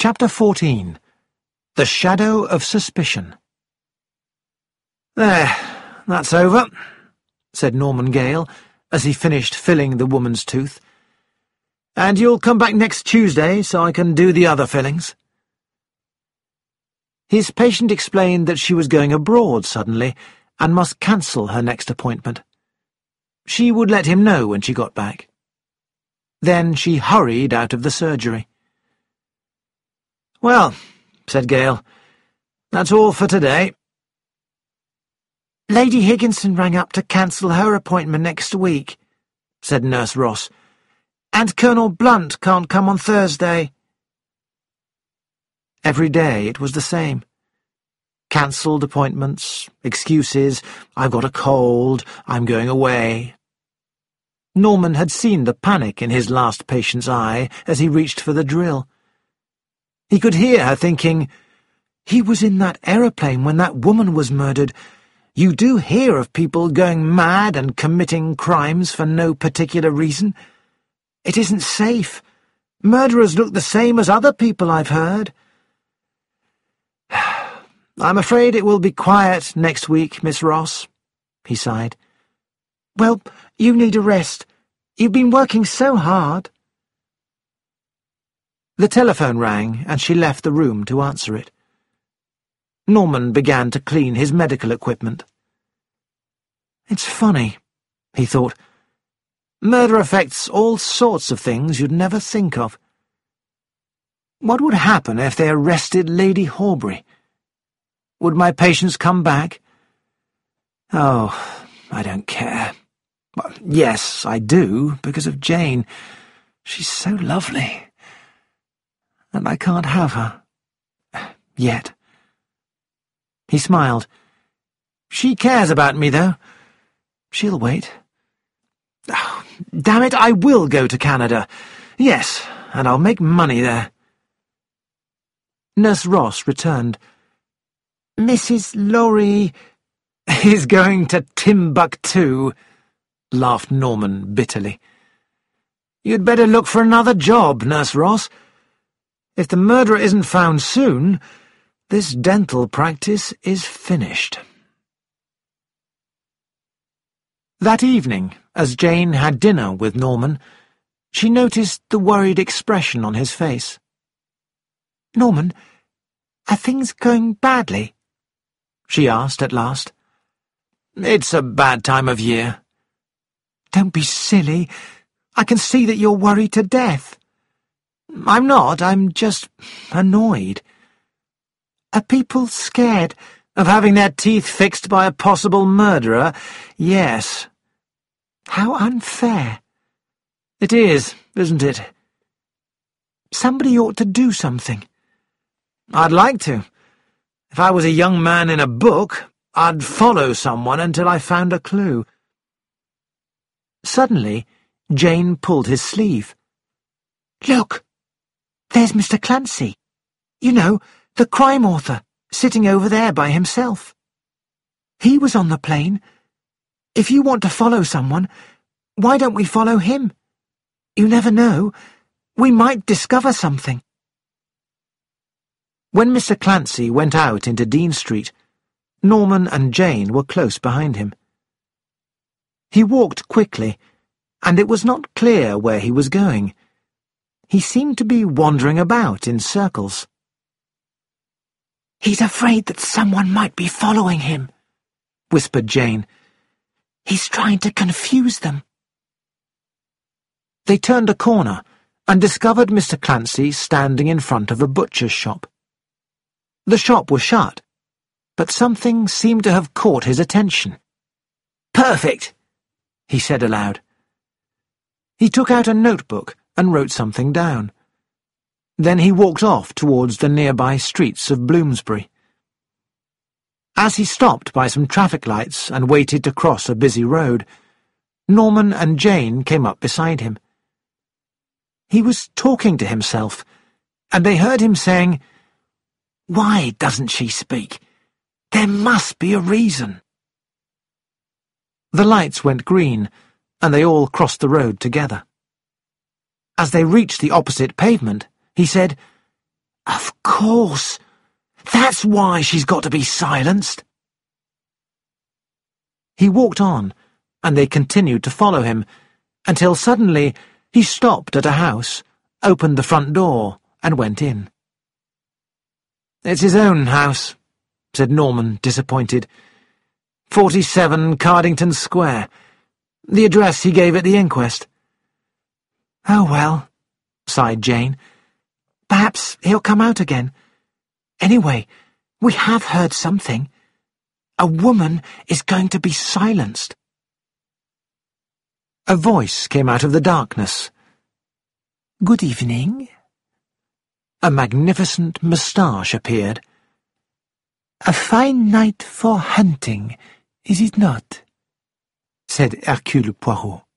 Chapter 14. The Shadow of Suspicion. "There, that's over," said Norman Gale, as he finished filling the woman's tooth. "And you'll come back next Tuesday so I can do the other fillings." His patient explained that she was going abroad suddenly and must cancel her next appointment. She would let him know when she got back. Then she hurried out of the surgery. "Well," said Gale, "that's all for today." "Lady Higginson rang up to cancel her appointment next week," said Nurse Ross, "and Colonel Blunt can't come on Thursday." Every day it was the same. Cancelled appointments, excuses, "I've got a cold, I'm going away." Norman had seen the panic in his last patient's eye as he reached for the drill. He could hear her thinking, "He was in that aeroplane when that woman was murdered. You do hear of people going mad and committing crimes for no particular reason. It isn't safe. Murderers look the same as other people, I've heard." "I'm afraid it will be quiet next week, Miss Ross," he sighed. "Well, you need a rest. You've been working so hard." The telephone rang, and she left the room to answer it. Norman began to clean his medical equipment. It's funny, he thought. Murder affects all sorts of things you'd never think of. What would happen if they arrested Lady Horbury? Would my patients come back? Oh, I don't care. Well, yes, I do, because of Jane. She's so lovely. And I can't have her. Yet. He smiled. She cares about me, though. She'll wait. Oh, damn it, I will go to Canada. Yes, and I'll make money there. Nurse Ross returned. "Mrs. Laurie is going to Timbuktu," laughed Norman bitterly. "You'd better look for another job, Nurse Ross. If the murderer isn't found soon, this dental practice is finished." That evening, as Jane had dinner with Norman, she noticed the worried expression on his face. "Norman, are things going badly?" she asked at last. "It's a bad time of year." "Don't be silly. I can see that you're worried to death." "I'm not, I'm just annoyed." "Are people scared of having their teeth fixed by a possible murderer?" "Yes." "How unfair." "It is, isn't it?" "Somebody ought to do something." "I'd like to. If I was a young man in a book, I'd follow someone until I found a clue." Suddenly, Jane pulled his sleeve. "Look! There's Mr. Clancy. You know, the crime author, sitting over there by himself. He was on the plane. If you want to follow someone, why don't we follow him? You never know. We might discover something." When Mr. Clancy went out into Dean Street, Norman and Jane were close behind him. He walked quickly, and it was not clear where he was going. He seemed to be wandering about in circles. "He's afraid that someone might be following him," whispered Jane. "He's trying to confuse them." They turned a corner and discovered Mr. Clancy standing in front of a butcher's shop. The shop was shut, but something seemed to have caught his attention. "Perfect," he said aloud. He took out a notebook and wrote something down. Then he walked off towards the nearby streets of Bloomsbury. As he stopped by some traffic lights and waited to cross a busy road, Norman and Jane came up beside him. He was talking to himself, and they heard him saying, "Why doesn't she speak? There must be a reason." The lights went green, and they all crossed the road together. As they reached the opposite pavement, he said, "A course. That's why she's got to be silenced. He walked on, and they continued to follow him, until suddenly he stopped at a house, opened the front door, and went in. "It's his own house," said Norman, disappointed. 47 Cardington Square. The address he gave at the inquest. "Oh, well," sighed Jane. "Perhaps he'll come out again. Anyway, we have heard something. A woman is going to be silenced." A voice came out of the darkness. "Good evening." A magnificent moustache appeared. "A fine night for hunting, is it not?" said Hercule Poirot.